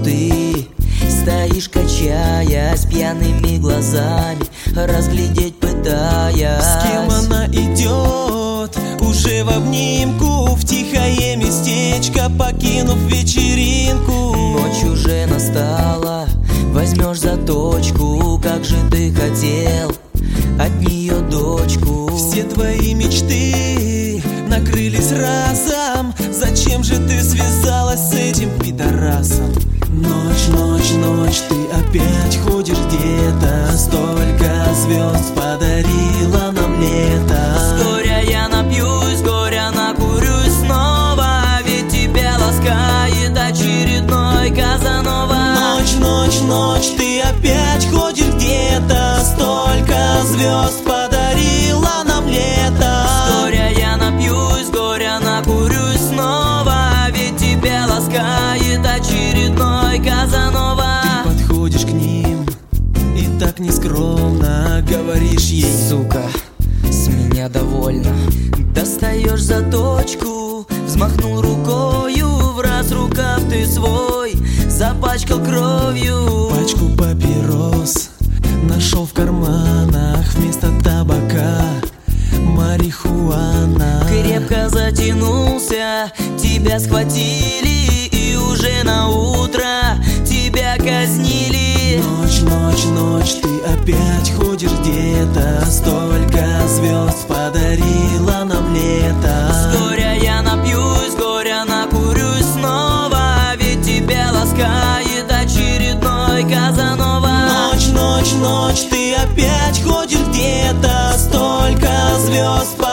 ты стоишь, качаясь, пьяными глазами разглядеть пытаясь. С кем она идет, уже в обнимку, в тихое местечко покинув вечеринку. Ночь уже настала, возьмешь за точку, как же ты хотел от нее дочку. Все твои мечты накрылись разом, зачем же ты связалась с этим пидорасом? Ночь, ночь, ночь, ты опять ходишь где-то, столько звезд подарила нам лето. С горя я напьюсь, с горя накурюсь снова, ведь тебя ласкает очередной Казанова. Ночь, ночь, ночь, ты опять ходишь где-то, столько звезд подарила нам лето. С горя я напьюсь, с горя накурюсь снова, ведь тебя ласкает очередной Казанова. Ты подходишь к ним и так нескромно говоришь ей: сука, с меня довольно. Достаешь за точку, взмахнул рукою, в раз рукав ты свой запачкал кровью. Пачку папирос нашел в карманах, вместо табака марихуана. Крепко затянулся, тебя схватили, и уже на утро тебя казнили. Ночь, ночь, ночь, ты опять ходишь где-то, столько звезд подарила нам лето. С горя я напьюсь, с горя накурюсь снова, ведь тебя ласкает очередной Казанова. Ночь, ночь, ночь, ты опять ходишь где-то, столько звезд